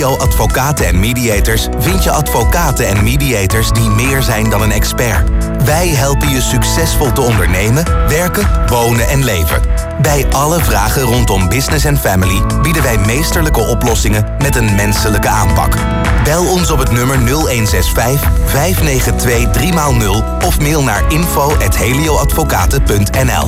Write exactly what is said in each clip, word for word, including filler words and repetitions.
Helio Advocaten en Mediators vind je advocaten en mediators die meer zijn dan een expert. Wij helpen je succesvol te ondernemen, werken, wonen en leven. Bij alle vragen rondom business en family bieden wij meesterlijke oplossingen met een menselijke aanpak. Bel ons op het nummer nul een zes vijf, vijf negen twee, drie nul of mail naar info at helioadvocaten punt n l.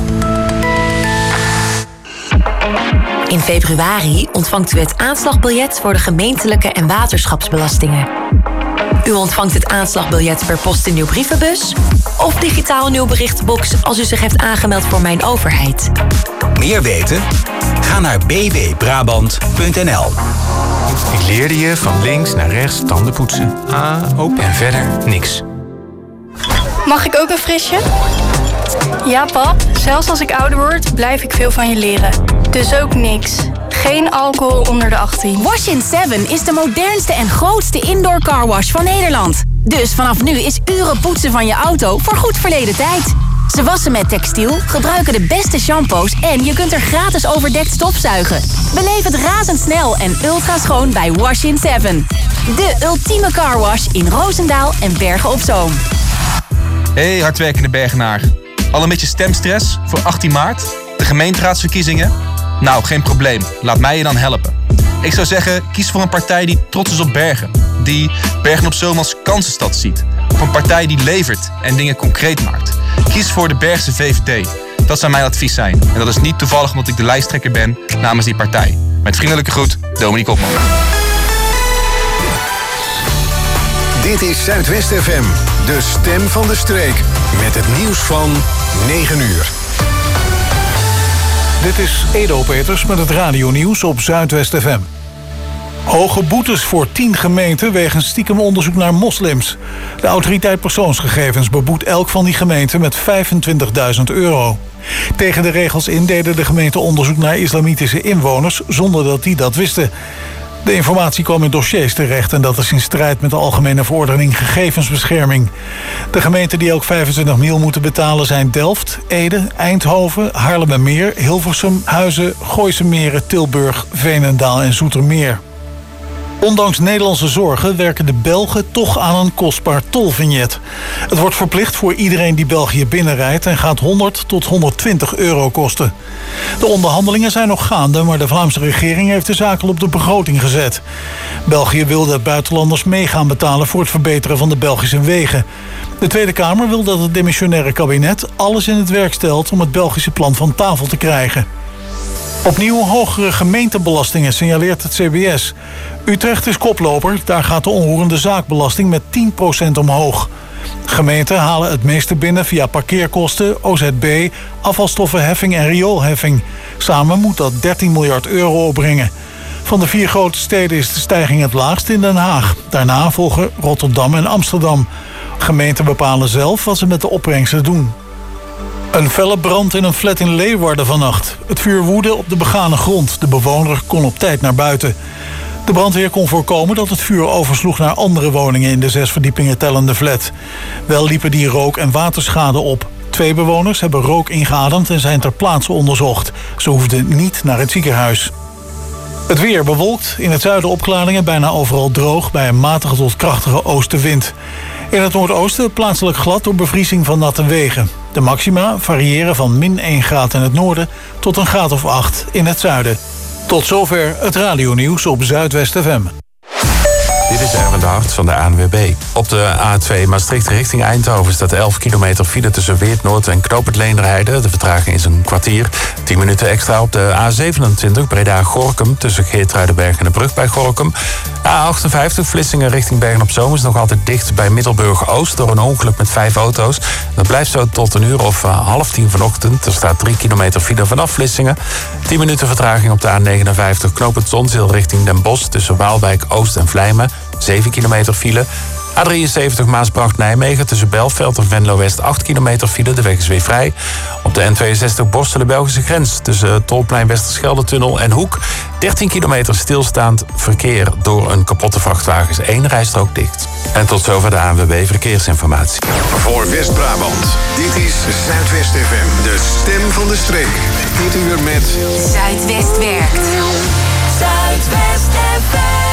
In februari ontvangt u het aanslagbiljet voor de gemeentelijke en waterschapsbelastingen. U ontvangt het aanslagbiljet per post in uw brievenbus of digitaal in uw berichtenbox als u zich heeft aangemeld voor Mijn Overheid. Meer weten? Ga naar b w brabant punt n l. Ik leerde je van links naar rechts tanden poetsen. Ah, op en verder niks. Mag ik ook een frisje? Ja, pap. Zelfs als ik ouder word, blijf ik veel van je leren. Dus ook niks. Geen alcohol onder de achttien. Wash in seven is de modernste en grootste indoor carwash van Nederland. Dus vanaf nu is uren poetsen van je auto voor goed verleden tijd. Ze wassen met textiel, gebruiken de beste shampoos en je kunt er gratis overdekt stofzuigen. Beleef het razendsnel en ultra schoon bij Wash in seven. De ultieme carwash in Roosendaal en Bergen op Zoom. Hey hardwerkende Bergenaar. Al een beetje stemstress voor achttien maart? De gemeenteraadsverkiezingen? Nou, geen probleem. Laat mij je dan helpen. Ik zou zeggen, kies voor een partij die trots is op Bergen. Die Bergen op Zoom als kansenstad ziet. Of een partij die levert en dingen concreet maakt. Kies voor de Bergse V V D. Dat zou mijn advies zijn. En dat is niet toevallig omdat ik de lijsttrekker ben namens die partij. Met vriendelijke groet, Dominique Opman. Dit is Zuidwest F M, de stem van de streek. Met het nieuws van negen uur. Dit is Edo Peters met het radionieuws op Zuidwest F M. Hoge boetes voor tien gemeenten wegens stiekem onderzoek naar moslims. De autoriteit persoonsgegevens beboet elk van die gemeenten met vijfentwintigduizend euro. Tegen de regels in deden de gemeenten onderzoek naar islamitische inwoners zonder dat die dat wisten. De informatie kwam in dossiers terecht en dat is in strijd met de Algemene Verordening Gegevensbescherming. De gemeenten die ook vijfentwintig mil moeten betalen zijn Delft, Ede, Eindhoven, Haarlemmermeer, Hilversum, Huizen, Gooise Meren, Tilburg, Veenendaal en Zoetermeer. Ondanks Nederlandse zorgen werken de Belgen toch aan een kostbaar tolvignet. Het wordt verplicht voor iedereen die België binnenrijdt en gaat honderd tot honderdtwintig euro kosten. De onderhandelingen zijn nog gaande, maar de Vlaamse regering heeft de zaak al op de begroting gezet. België wil dat buitenlanders mee gaan betalen voor het verbeteren van de Belgische wegen. De Tweede Kamer wil dat het demissionaire kabinet alles in het werk stelt om het Belgische plan van tafel te krijgen. Opnieuw hogere gemeentebelastingen, signaleert het C B S. Utrecht is koploper, daar gaat de onroerende zaakbelasting met tien procent omhoog. Gemeenten halen het meeste binnen via parkeerkosten, O Z B, afvalstoffenheffing en rioolheffing. Samen moet dat dertien miljard euro opbrengen. Van de vier grote steden is de stijging het laagst in Den Haag. Daarna volgen Rotterdam en Amsterdam. Gemeenten bepalen zelf wat ze met de opbrengsten doen. Een felle brand in een flat in Leeuwarden vannacht. Het vuur woedde op de begane grond. De bewoner kon op tijd naar buiten. De brandweer kon voorkomen dat het vuur oversloeg naar andere woningen in de zes verdiepingen tellende flat. Wel liepen die rook- en waterschade op. Twee bewoners hebben rook ingeademd en zijn ter plaatse onderzocht. Ze hoefden niet naar het ziekenhuis. Het weer bewolkt, in het zuiden opklaringen, bijna overal droog bij een matige tot krachtige oostenwind. In het noordoosten plaatselijk glad door bevriezing van natte wegen. De maxima variëren van min één graad in het noorden tot een graad of acht in het zuiden. Tot zover het radionieuws op Zuidwest F M. Dit is Erwin de Hart van de A N W B. Op de A twee Maastricht richting Eindhoven staat elf kilometer file tussen Weert-Noord en Knoop-het Leenderheide. De vertraging is een kwartier. tien minuten extra op de A zevenentwintig Breda-Gorkum tussen Geertruidenberg en de brug bij Gorkum. A achtenvijftig Vlissingen richting Bergen-op-Zoom is nog altijd dicht bij Middelburg-Oost door een ongeluk met vijf auto's. Dat blijft zo tot een uur of uh, half tien vanochtend. Er staat drie kilometer file vanaf Vlissingen. tien minuten vertraging op de A negenenvijftig Knoop-het Zonzeel richting Den Bosch tussen Waalwijk-Oost en Vlijmen. zeven kilometer file. A drieënzeventig Maasbracht-Nijmegen tussen Belveld en Venlo-West acht kilometer file. De weg is weer vrij. Op de N tweeënzestig Borstelen-Belgische grens tussen Tolplein Westerschelde-tunnel en Hoek. dertien kilometer stilstaand verkeer door een kapotte vrachtwagen. Is één rijstrook dicht. En tot zover de A N W B Verkeersinformatie. Voor West-Brabant, dit is Zuidwest F M, de stem van de streek. Dit uur met... Zuidwest werkt. Zuidwest F M.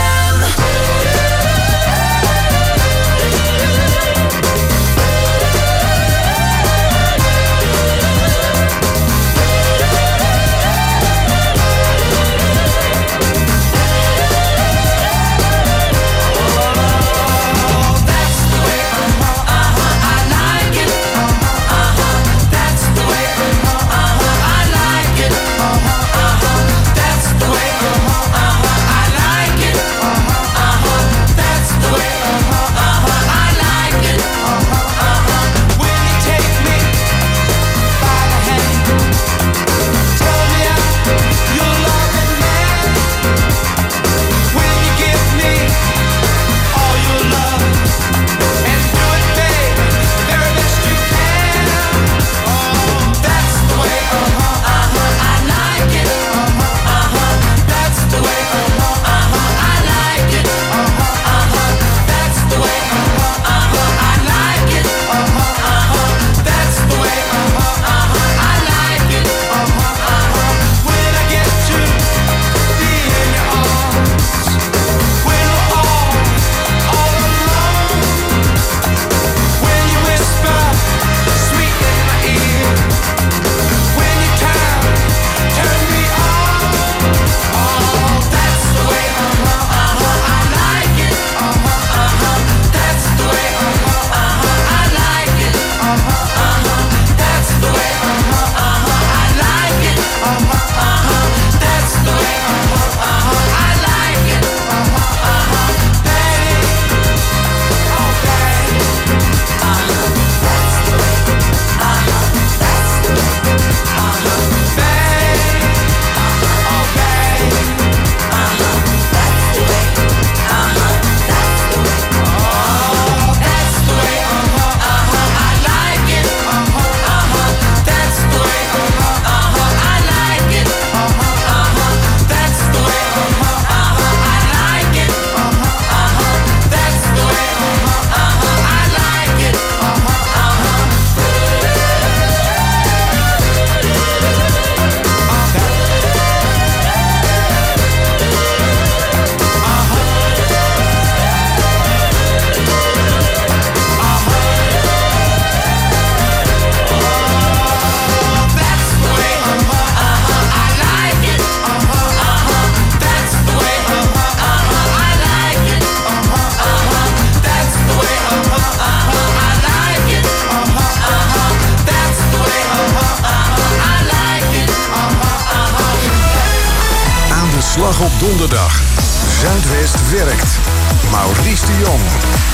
Slag op donderdag. Zuidwest werkt. Maurice de Jong.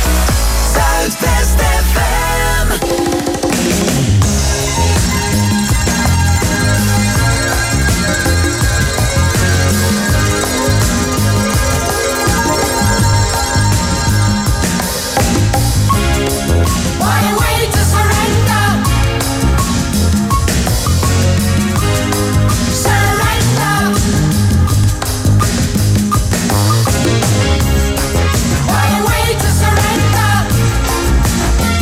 Zuidwest F M. What a way to surrender.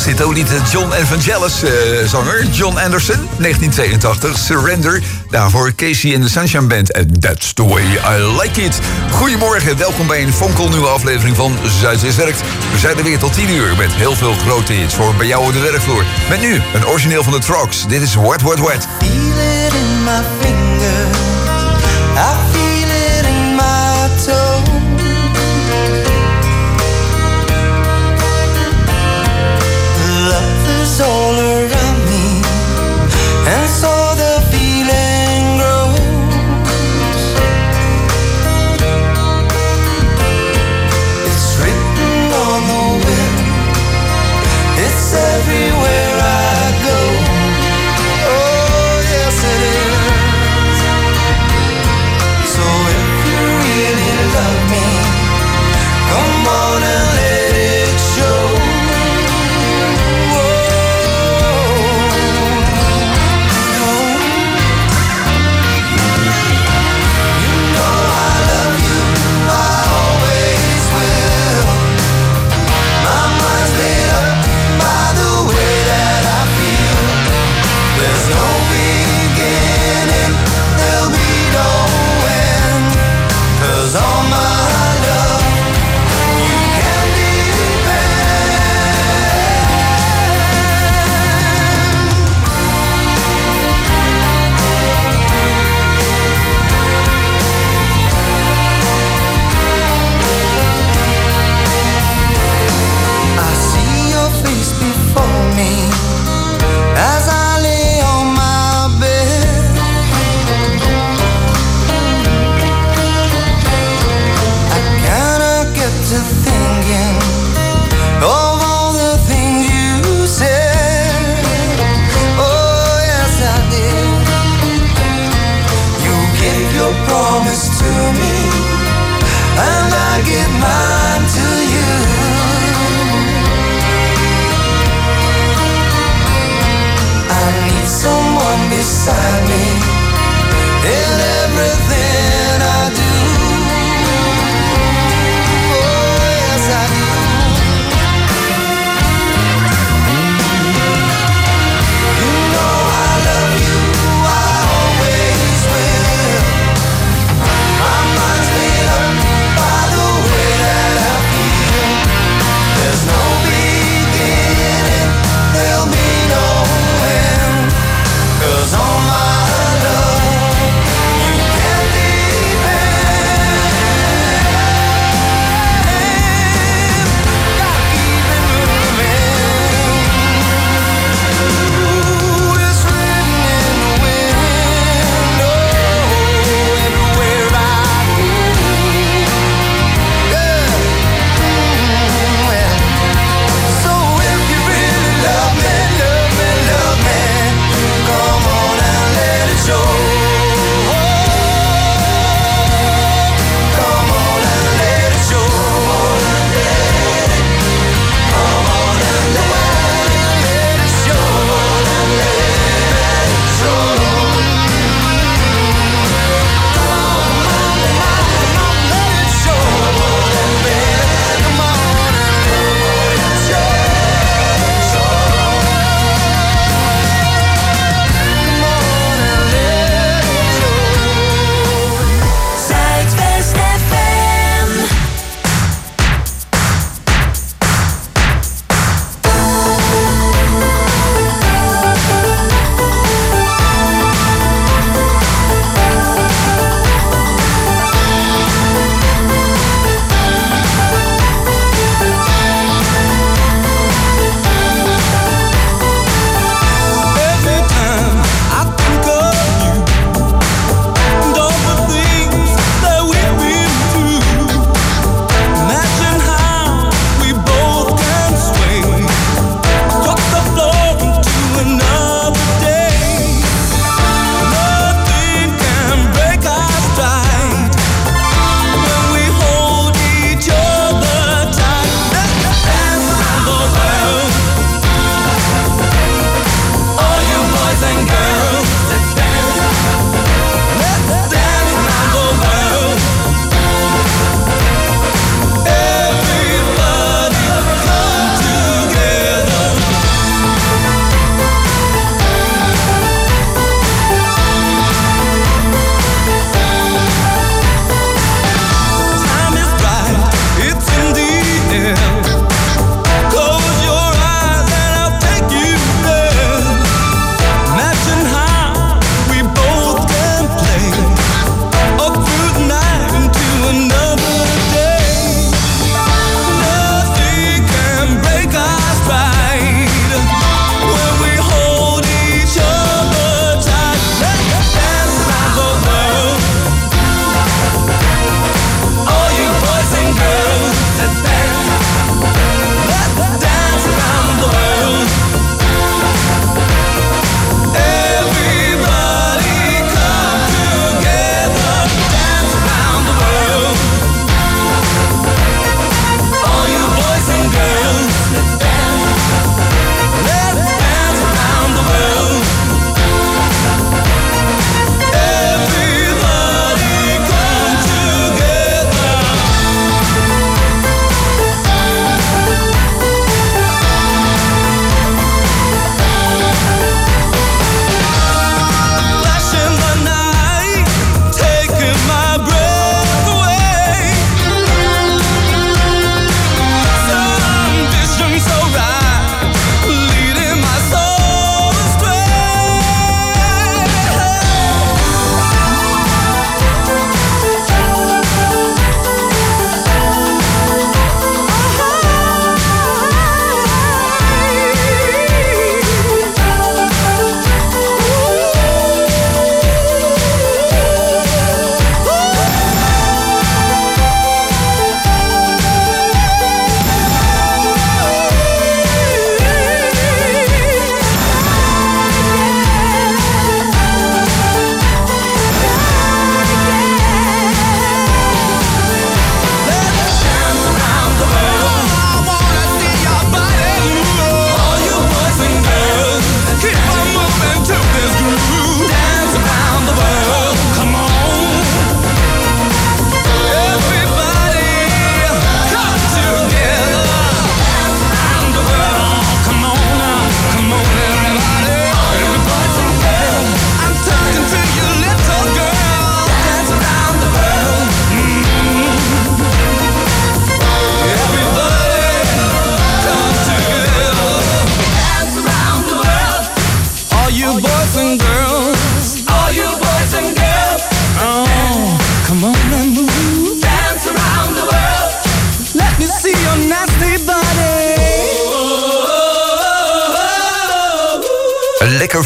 Was dit ook niet de John Evangelis uh, zanger? John Anderson, negentien tweeëntachtig, Surrender. Daarvoor Casey in the Sunshine Band. En that's the way I like it. Goedemorgen, welkom bij een fonkelnieuwe aflevering van Zuidwest Werkt. We zijn er weer tot tien uur met heel veel grote hits voor bij jou op de werkvloer. Met nu een origineel van de Trogs. Dit is Wet Wet Wet. Feel it in my fingers, I feel it in my toes. Love is all around me, and so the feeling grows. It's written on the wind, it's everywhere I go. Oh yes it is.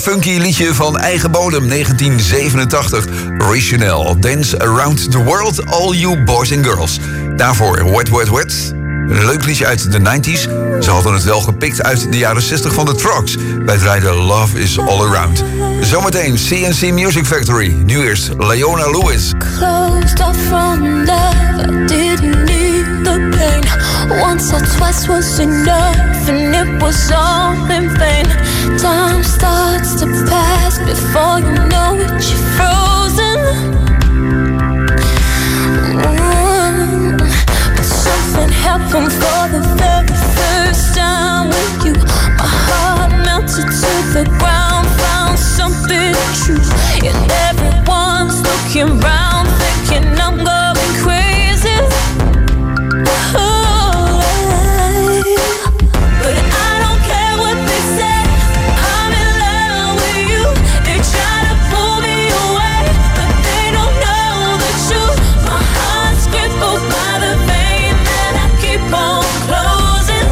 funky liedje van eigen bodem, negentien zevenentachtig. Roy Chanel, Dance Around the World, All You Boys and Girls. Daarvoor Wet Wet Wet, een leuk liedje uit de nineties. Ze hadden het wel gepikt uit de jaren zestig van de Trucks. Wij draaiden Love is All Around. Zometeen C and C Music Factory. Nu eerst Leona Lewis. Closed off from love, I didn't need the pain. Once or twice was enough, and it was all in vain. Time starts to pass before you know it, you're frozen. Mm. But something happened for the very first time with you. My heart melted to the ground, found something true, and everyone's looking round, thinking I'm going crazy. Oh, but I don't care what they say. I'm in love with you. They try to pull me away, but they don't know the truth. My heart's crippled by the vein that I keep on closing.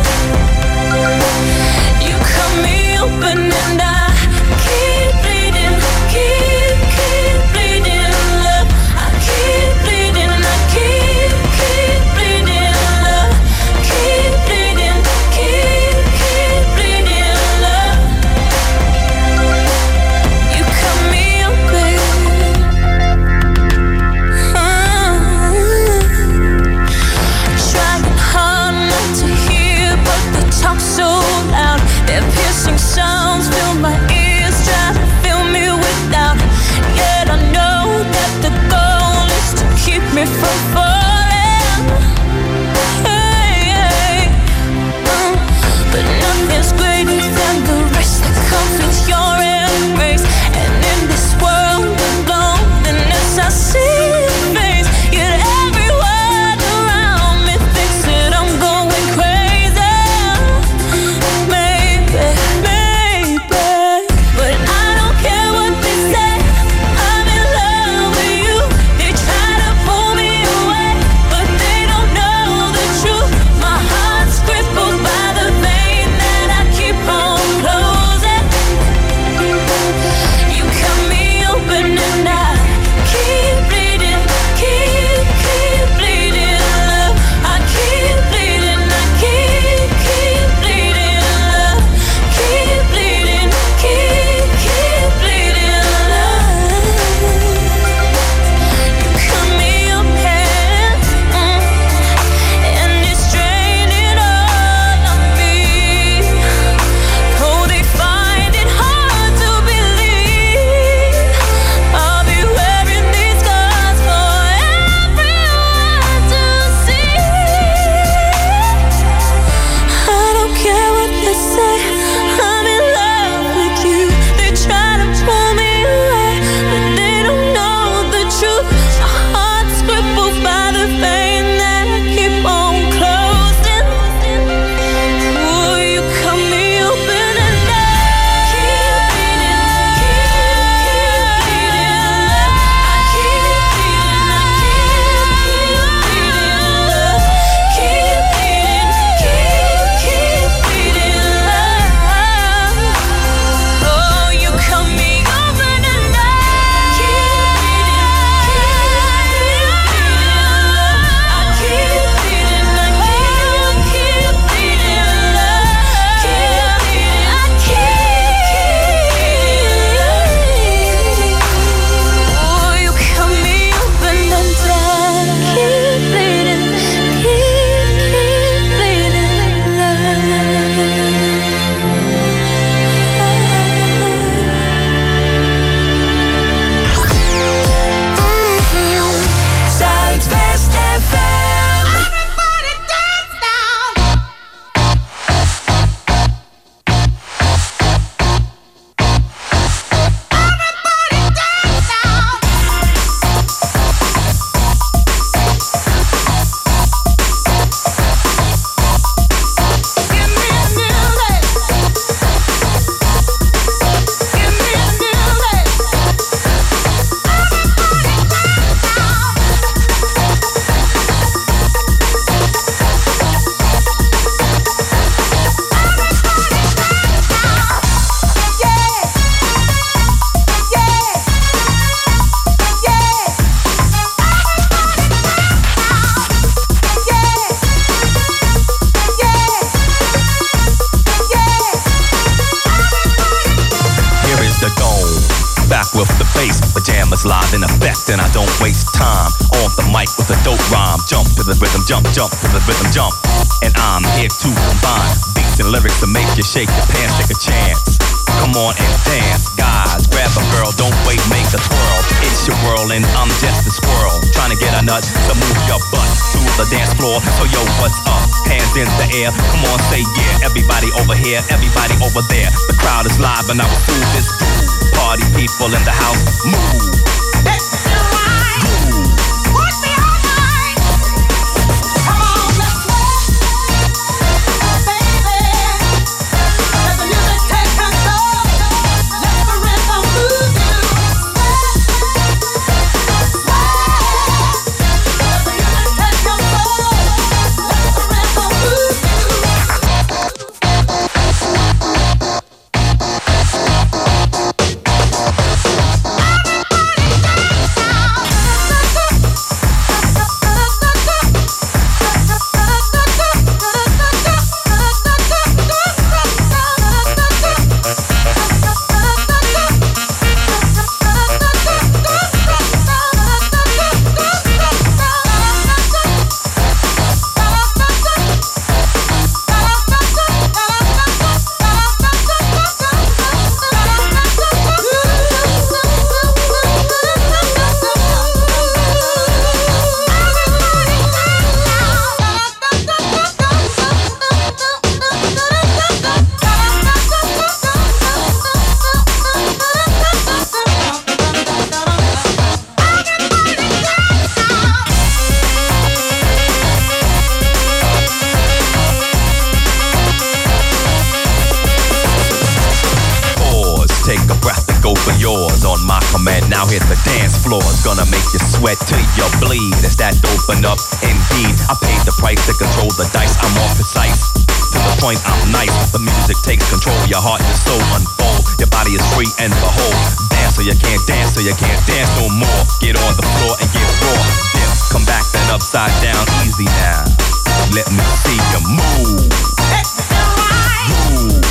You cut me open and I keep bleeding, keep, keep bleeding, love. I keep bleeding, I keep, keep bleeding, love. Keep bleeding, keep, keep bleeding, love. You cut me open. Trying hard not to hear, but the talk's so loud. Their piercing sounds fill my ears, try to fill me with doubt. Yet I know that the goal is to keep me from falling. Hey, hey. Uh, but nothing's greater than the rest that comes with your embrace. And in this world of loneliness, I see your face. Yet everyone around me thinks that I'm going crazy. Maybe, maybe, but I don't care what they say. I'm in love with you. They try to pull me away, but they don't know the truth. My heart's crippled by the vein that I keep on closing. You cut me open and I keep bleeding, keep, keep bleeding, love. I keep bleeding, I keep, keep bleeding, love. Keep bleeding, keep, keep bleeding, love. You cut me open, mm, and it's draining all of me. Oh, they find it hard to believe I'll be wearing these scars for everyone to see. I don't care what they say. I'm in love with you. They try to pull me away, but they don't know the truth. My heart's crippled by the pain that I keep on closing. Oh, you cut me open and I keep bleeding, keep, keep bleeding, love. I keep bleeding, I keep, keep bleeding, love. Keep bleeding, keep, keep bleeding, love. Oh, you cut me open and I keep bleeding, keep bleeding, love. is live in effect and I don't waste time. On the mic with a dope rhyme. Jump to the rhythm, jump, jump to the rhythm, jump. And I'm here to combine beats and lyrics to make you shake your pants, take a chance. Come on and dance, guys. Grab a girl, don't wait, make a twirl. It's your world and I'm just a squirrel. Trying to get a nut to move your butt to the dance floor. So yo, what's up? Hands in the air. Come on, say yeah. Everybody over here, everybody over there. The crowd is live and I will do this too. Party people in the house, move. Now hit the dance floor, it's gonna make you sweat till you bleed. It's that open up, indeed. I paid the price to control the dice, I'm more precise. To the point, I'm nice. The music takes control, your heart and soul unfold. Your body is free and behold. Dance so you can't dance, so you can't dance no more. Get on the floor and get raw. Dip, come back then upside down, easy now. Let me see you move. Move.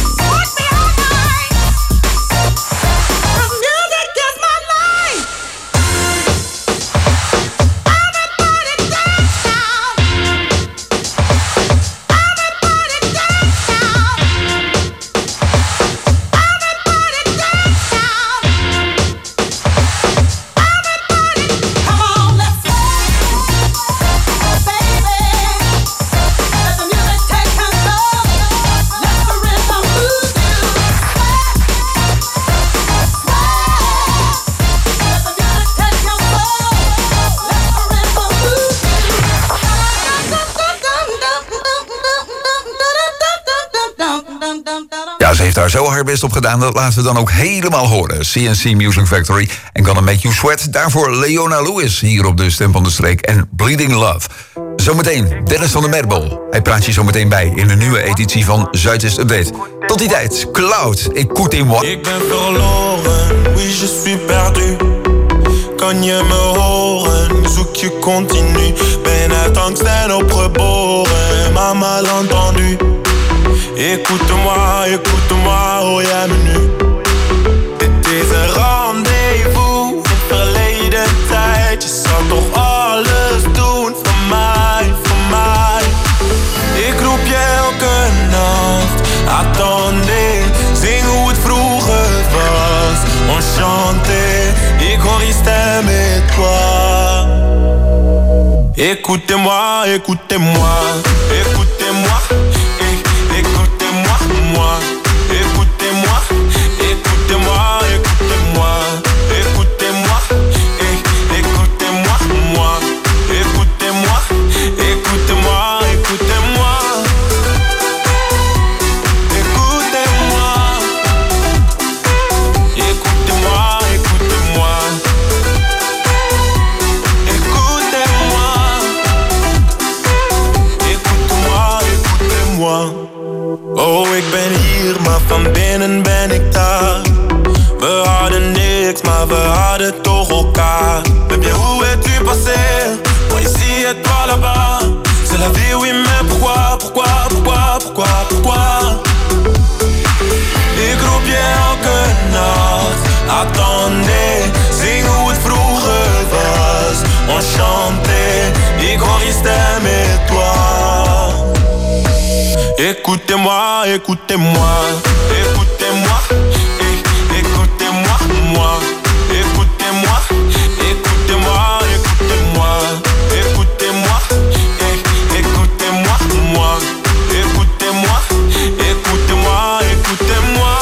Ze heeft daar zo haar best op gedaan, dat laten we dan ook helemaal horen. C N C Music Factory en Gonna Make You Sweat. Daarvoor Leona Lewis hier op de Stem van de Streek en Bleeding Love. Zometeen Dennis van der Merbel. Hij praat je zometeen bij in de nieuwe editie van Zuidwest Update. Tot die tijd, Cloud, écoutez-moi. Ik ben verloren, oui je suis perdu. Kan je me horen, zoek je continu. Ben uit angst en opgeboren, maar mal entendu. Écoute-moi, écoute-moi, hoor jij me nu? Dit is een rendezvous, in verleden tijd. Je zal toch alles doen voor mij, voor mij. Ik roep je elke nacht, attendez. Zing hoe het vroeger was, enchanté. Ik hoor je stem et toi. Écoutez-moi, écoutez-moi, écoutez-moi. Écoutez-moi, moi, écoutez-moi, écoutez-moi, écoutez-moi, écoutez-moi, eh, écoutez-moi, moi, écoutez-moi, écoutez-moi, écoutez-moi, écoutez-moi, écoutez-moi, écoutez-moi, écoutez-moi, écoute-moi, écoutez-moi. Oh, ik ben hier, maar van binnen ben ik daar. We hadden niks, maar we hadden toch elkaar. Baby, où es-tu passé? Moi ici et toi là-bas. C'est la vie, oui, mais pourquoi, pourquoi, pourquoi, pourquoi, pourquoi? Ik roep je elke nacht, attendez. Zing hoe het vroeg écoutez-moi, écoutez-moi, eh, écoutez-moi, moi, écoutez-moi, écoutez-moi, écoutez-moi, écoutez-moi, eh, écoutez-moi, moi, écoutez-moi, écoutez-moi, écoutez-moi.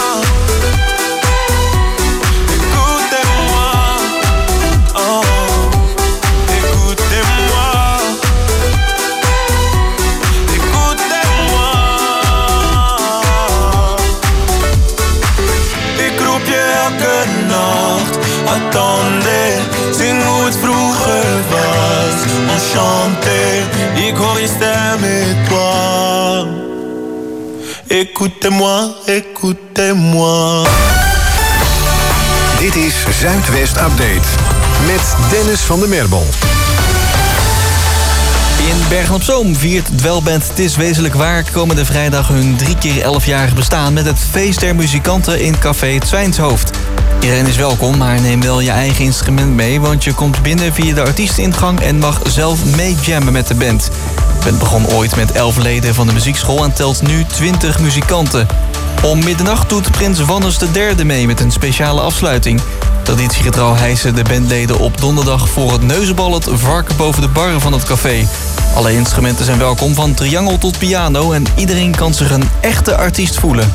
Attendez, zing hoe het vroeger was. Enchanté, ik hoor je stem et toi. Écoutez-moi, écoutez-moi. Dit is Zuidwest Update met Dennis van der Merbel. In Bergen-op-Zoom viert dwelband Het is wezenlijk waar komende vrijdag hun drie keer elfjarig bestaan met het feest der muzikanten in café Zwijnshoofd. Iedereen is welkom, maar neem wel je eigen instrument mee, want je komt binnen via de artiesteningang en mag zelf mee jammen met de band. De band begon ooit met elf leden van de muziekschool en telt nu twintig muzikanten. Om middernacht doet Prins Wannes de derde mee met een speciale afsluiting. Traditiegetrouw hijsen de bandleden op donderdag voor het neuzenbal het varken boven de barren van het café. Alle instrumenten zijn welkom, van triangel tot piano, en iedereen kan zich een echte artiest voelen.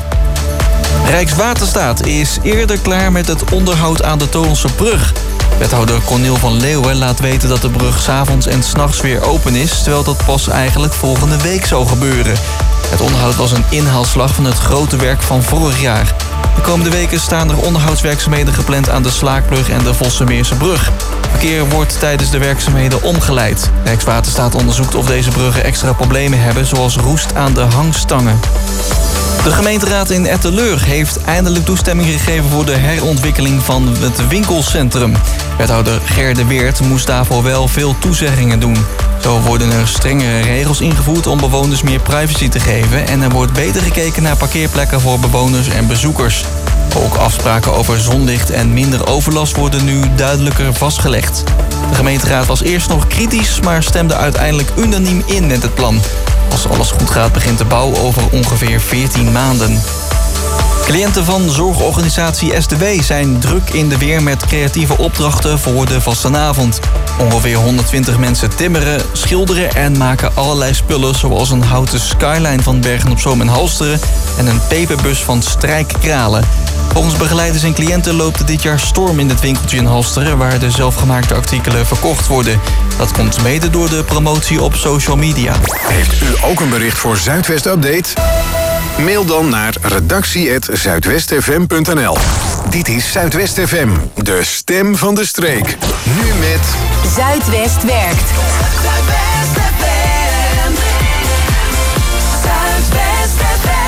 Rijkswaterstaat is eerder klaar met het onderhoud aan de Toornse brug. Wethouder Cornel van Leeuwen laat weten dat de brug 's avonds en 's nachts weer open is, terwijl dat pas eigenlijk volgende week zou gebeuren. Het onderhoud was een inhaalslag van het grote werk van vorig jaar. De komende weken staan er onderhoudswerkzaamheden gepland aan de Slaakbrug en de Vossemeerse brug. Verkeer wordt tijdens de werkzaamheden omgeleid. Rijkswaterstaat onderzoekt of deze bruggen extra problemen hebben, zoals roest aan de hangstangen. De gemeenteraad in Etteleur heeft eindelijk toestemming gegeven voor de herontwikkeling van het winkelcentrum. Wethouder Ger de Weert moest daarvoor wel veel toezeggingen doen. Zo worden er strengere regels ingevoerd om bewoners meer privacy te geven, en er wordt beter gekeken naar parkeerplekken voor bewoners en bezoekers. Ook afspraken over zonlicht en minder overlast worden nu duidelijker vastgelegd. De gemeenteraad was eerst nog kritisch, maar stemde uiteindelijk unaniem in met het plan. Als alles goed gaat, begint de bouw over ongeveer veertien maanden. Cliënten van zorgorganisatie S D W zijn druk in de weer met creatieve opdrachten voor de vastenavond. Ongeveer honderdtwintig mensen timmeren, schilderen en maken allerlei spullen, zoals een houten skyline van Bergen-op-Zoom en Halsteren en een peperbus van Strijkkralen. Volgens begeleiders en cliënten loopt het dit jaar storm in het winkeltje in Halsteren, waar de zelfgemaakte artikelen verkocht worden. Dat komt mede door de promotie op social media. Heeft u ook een bericht voor Zuidwest Update? Mail dan naar redactie apenstaartje zuidwest f m punt n l. Dit is Zuidwest F M, de stem van de streek. Nu met Zuidwest werkt. Zuidwest F M. Zuidwest F M.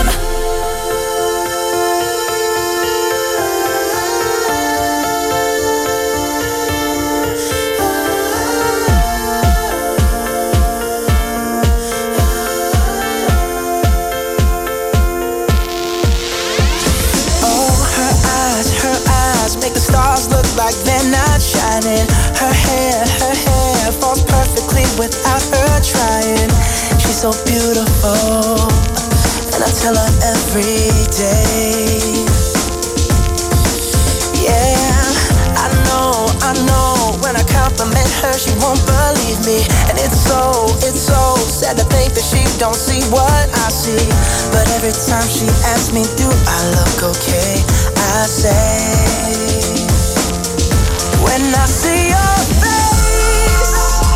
Like they're not shining. Her hair, her hair falls perfectly without her trying. She's so beautiful, and I tell her every day. Yeah, I know, I know. When I compliment her, she won't believe me, and it's so, it's so sad to think that she don't see what I see. But every time she asks me, do I look okay? I say, when I see your face,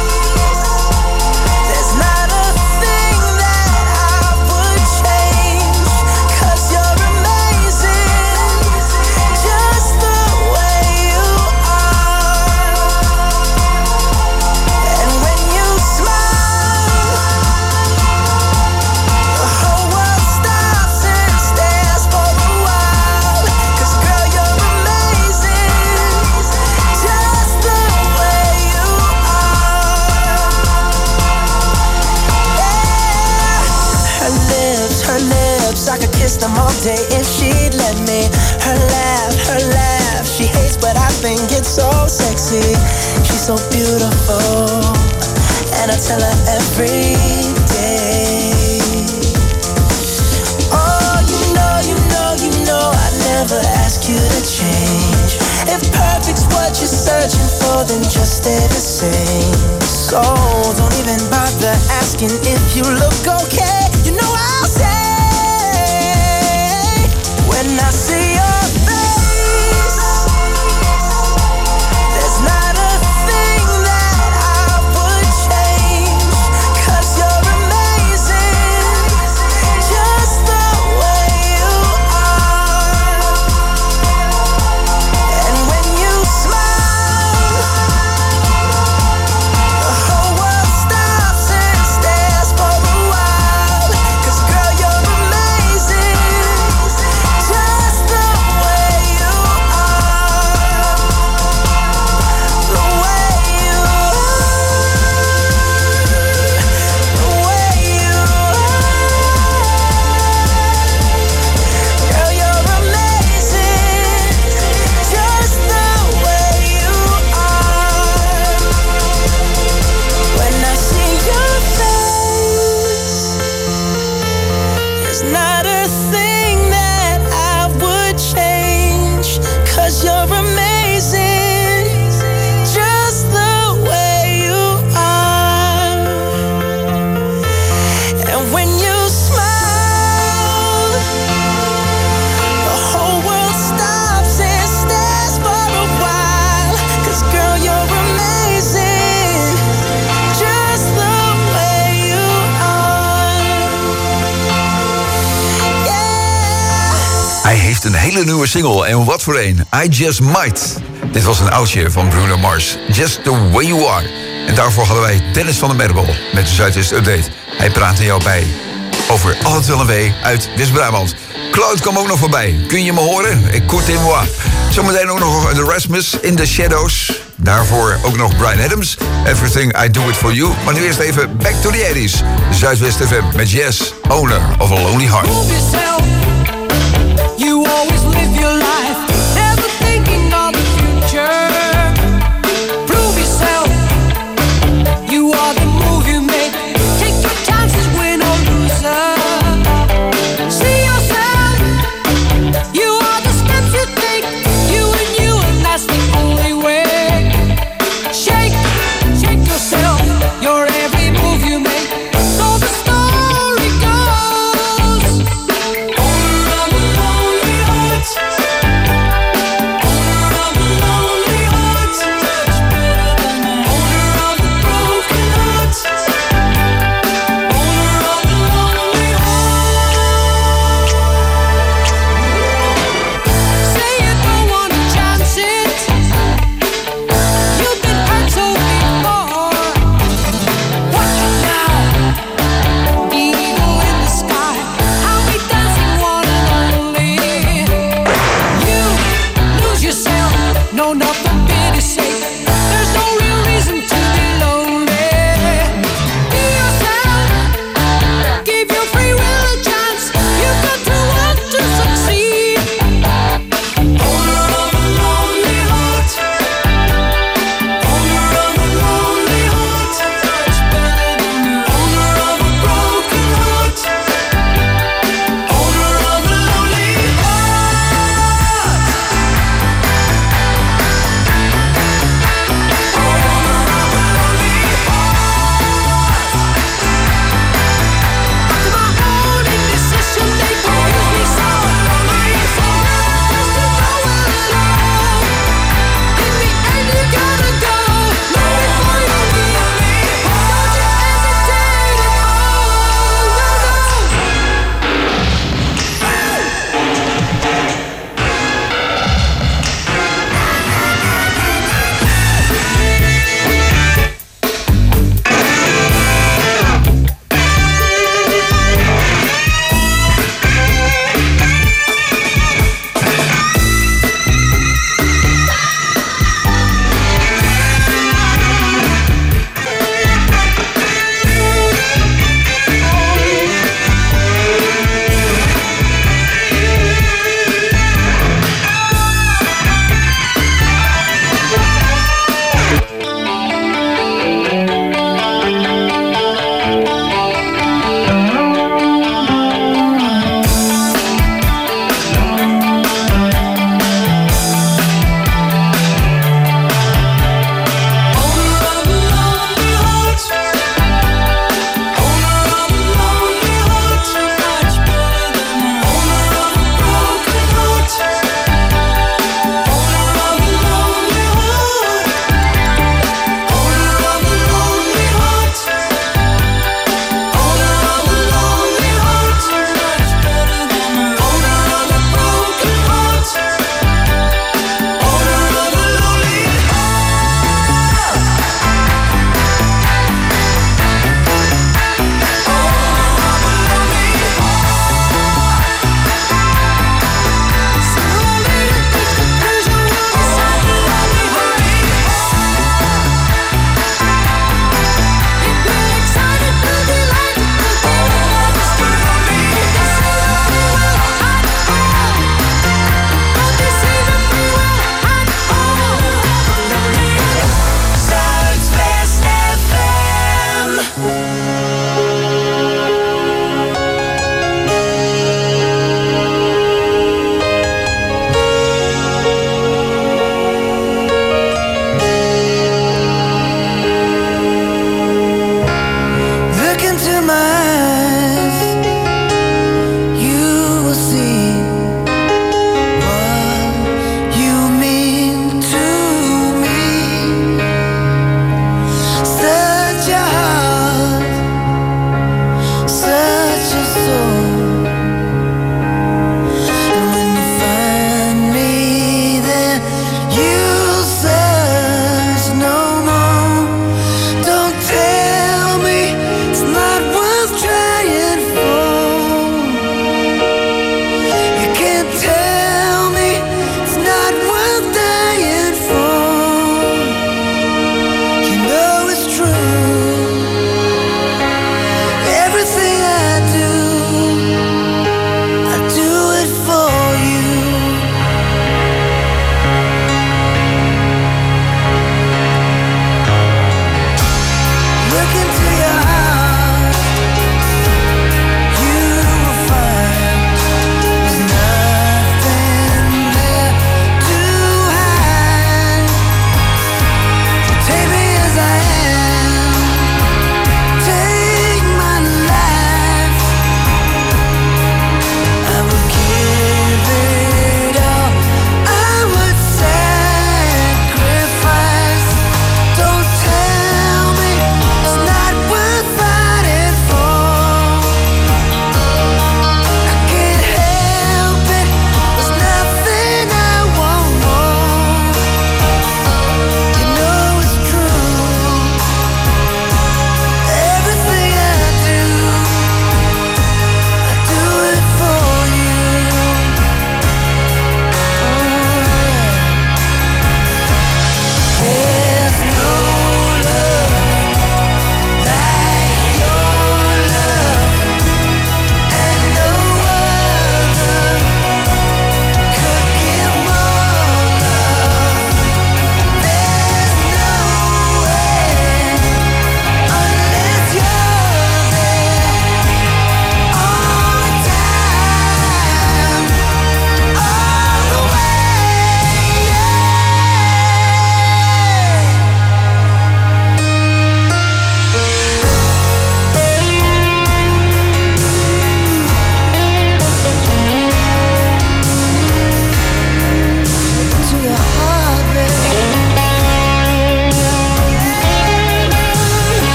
there's not a thing that I would change, 'cause you're amazing, just the way you are. And when you smile, the whole world stops and stares for a while, 'cause girl, you're amazing, just the way you are. Yeah. Her lips, her lips, I could kiss them all day if she'd let me. Her laugh, her laugh, she hates but I think it's so sexy. She's so beautiful, and I tell her every day. Oh, what you're searching for, then just stay the same. So don't even bother asking if you look okay. You know I'll say when I see your face, there's not a thing that I would change, 'cause you're amazing, just the way you are. And when you smile, the whole world stops and stares for a while, 'cause girl, you're amazing, just the way you are. The way you are. The way you are. Girl, you're amazing, just the way you are. When I see your face, there's not a thing that I would change, 'cause you're amazing, just the way you are. And when you smile, the whole world stops and stares for a while, 'cause girl, you're amazing, just the way you are. Hij heeft een hele nieuwe single en wat voor een. I Just Might. Dit was een oudje van Bruno Mars. Just the way you are. En daarvoor hadden wij Dennis van der Merbel met de Zuidwest Update. Hij praat aan jou bij over Altijd Wel een W uit West-Brabant. Cloud kwam ook nog voorbij. Kun je me horen? Écoutez moi. Zometeen ook nog The Rasmus in the Shadows. Daarvoor ook nog Bryan Adams. Everything I Do It For You. Maar nu eerst even back to the eighties. Zuidwest F M met Jess, Owner of a Lonely Heart. Prove yourself. You always live your life, never thinking of the future. Prove yourself. You are the move you make. Take your chances, win or loser. See yourself. You are the steps you take. You and you, and that's the only way. Shake, shake yourself. Your every move you make. So the story goes. Owner of a lonely heart.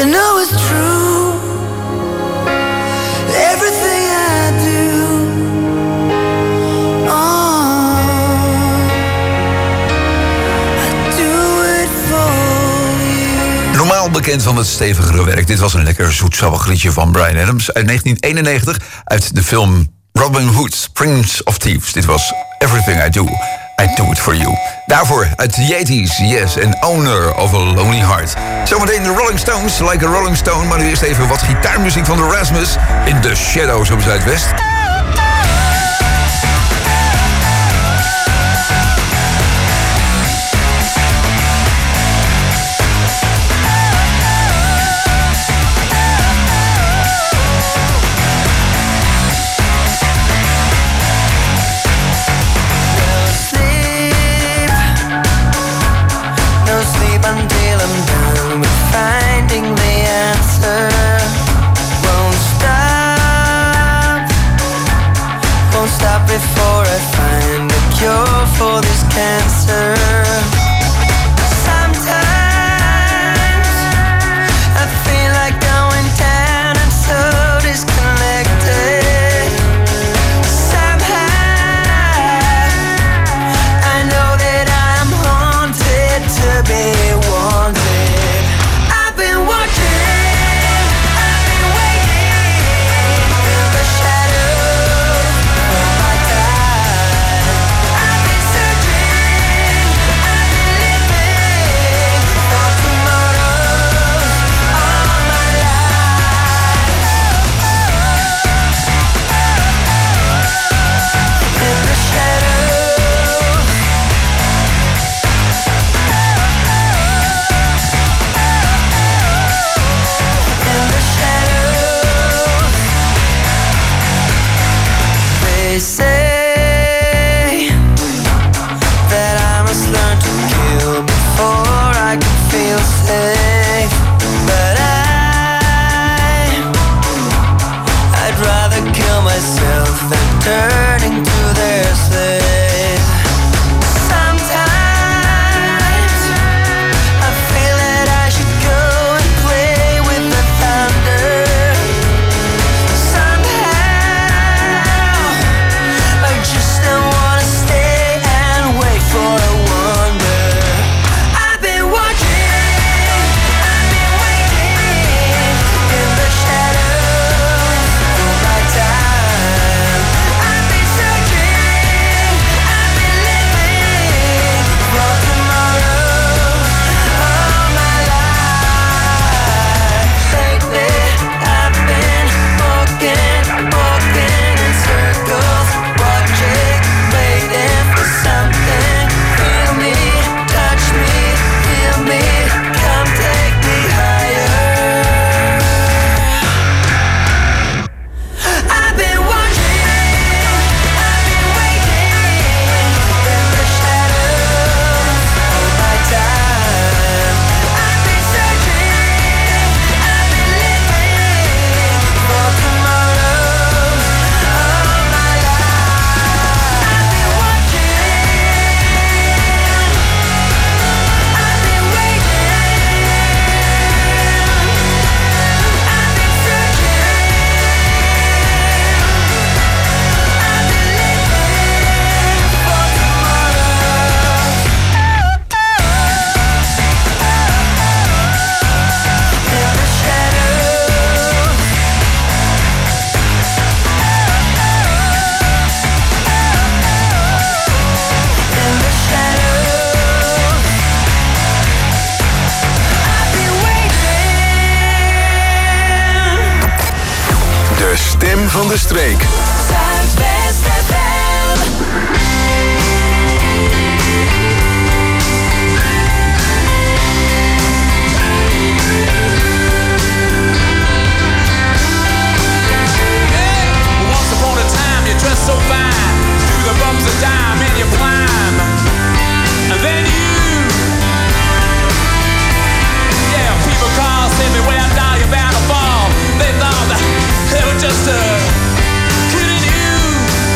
You know it's true. Everything I do, oh, I do it for you. Normaal bekend van het stevigere werk. Dit was een lekker zoetsappig liedje van Bryan Adams uit negentien eenennegentig uit de film Robin Hood, Prince of Thieves. Dit was Everything I Do, I Do It For You. Daarvoor uit de eighties, Yes, en Owner of a Lonely Heart. Zometeen de Rolling Stones, Like a Rolling Stone. Maar nu eerst even wat gitaarmuziek van de Rasmus in The Shadows op Zuidwest. Before I find a cure for this cancer. Sometimes I feel like going down and so disconnected. Somehow I know that I'm haunted to be wanted. I've been watching, I've been waiting in the shadows of my time. I've been searching, I've been living for tomorrows all my life. In the shadows, in the shadows, they say that I must learn to kill before I can feel safe. But I, I'd rather kill myself than turn into their slave. Sometimes I feel that I should go and play with the thunder. Somehow I just don't wanna stay and wait for a wonder. I've been watching, I've been waiting in the shadows for my time. I've been searching, I've been living for tomorrows all my life. Lately I've been walking, walking in circles, watching, waiting for something. Feel me, touch me, feel me, come take me higher. I've been watching, I've been waiting in the shadows of my time. I've been searching, I've been living for tomorrows all my life. I've been watching, I've been waiting, I've been De stem van de streek. Zuidwest F M. Once upon a time you dressed so fine, through the bumps of dime and you climb, and then you, yeah, people call, say me where down you're bound to fall. They thought that they were just uh, kidding you.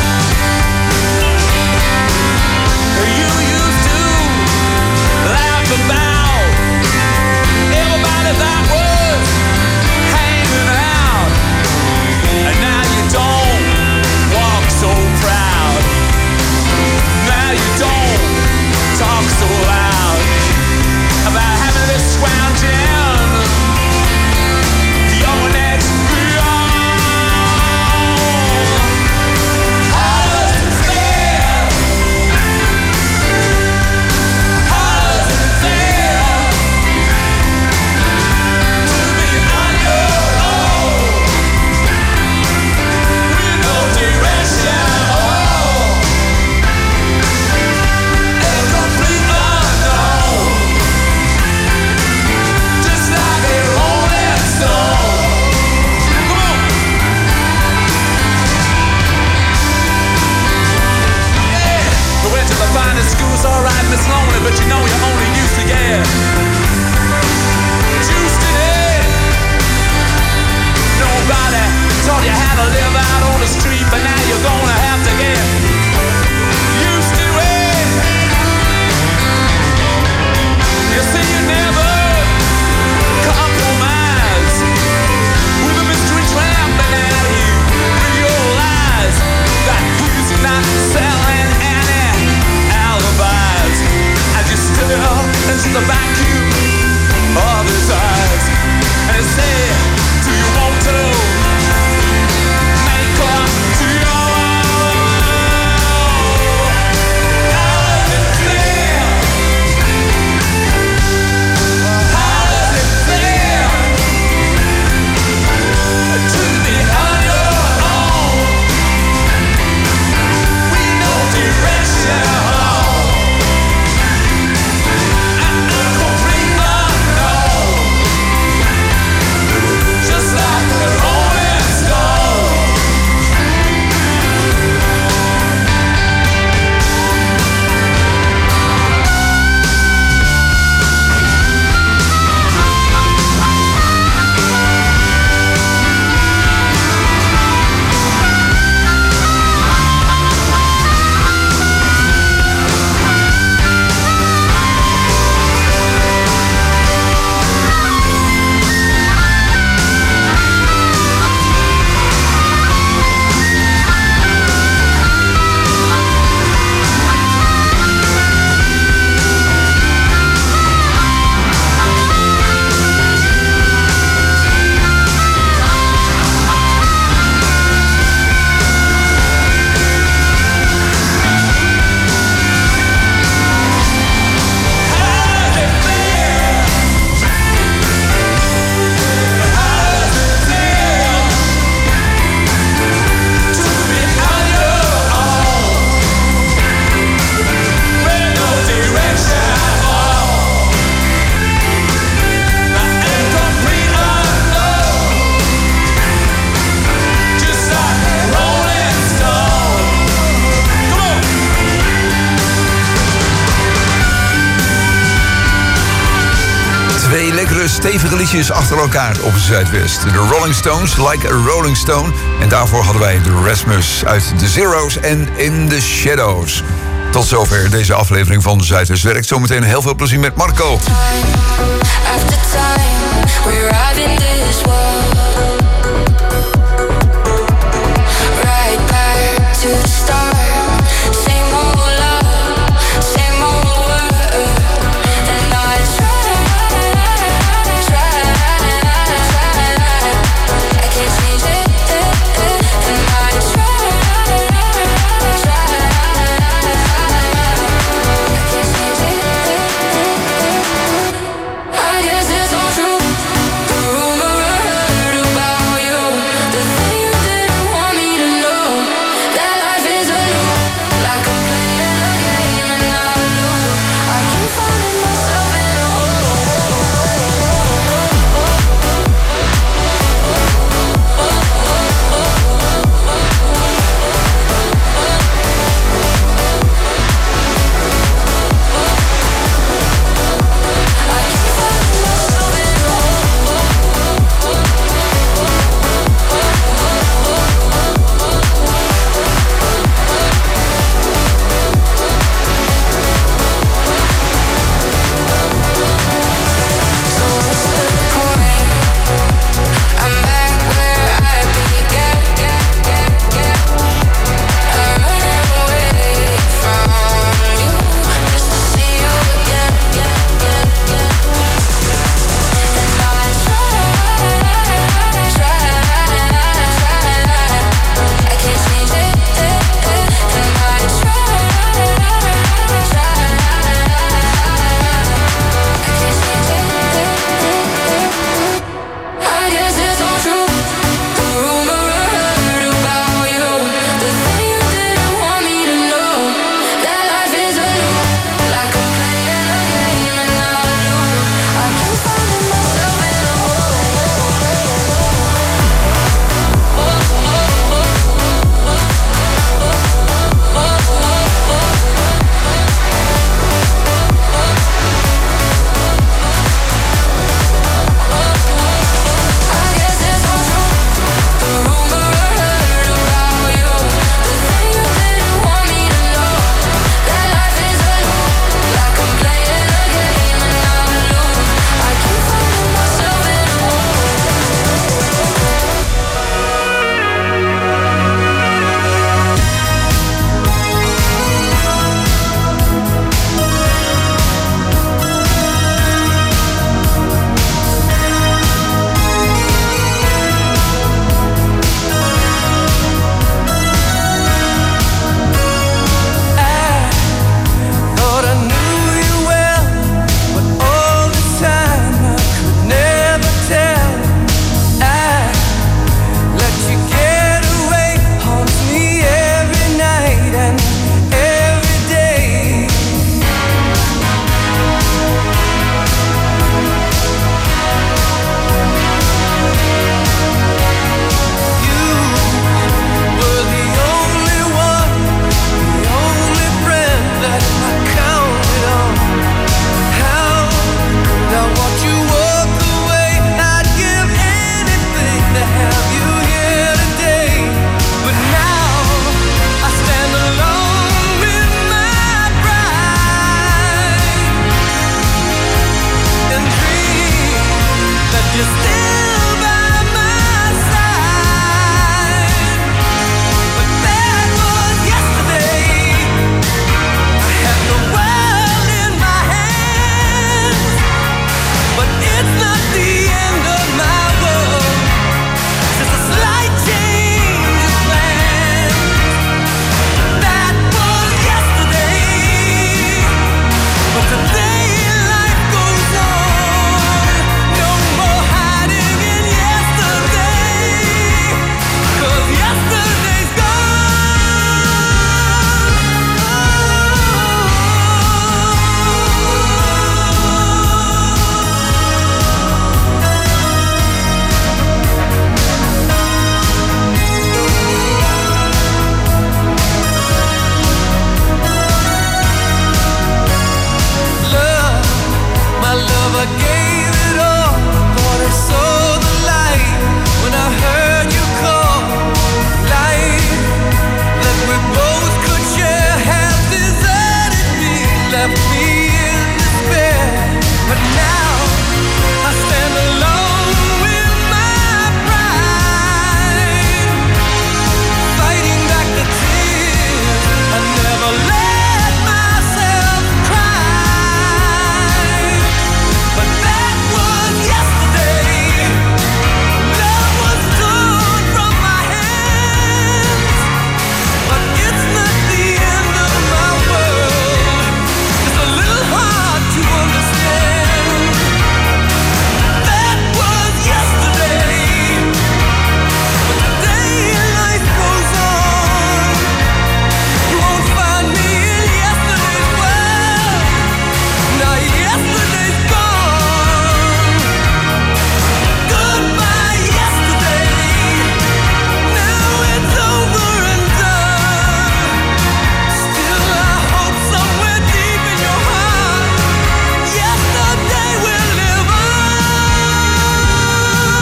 stevige liedjes achter elkaar op Zuidwest. De Rolling Stones, Like a Rolling Stone. En daarvoor hadden wij de Rasmus uit The Zeros en In the Shadows. Tot zover deze aflevering van Zuidwest Werkt. Zometeen heel veel plezier met Marco. After time, we ride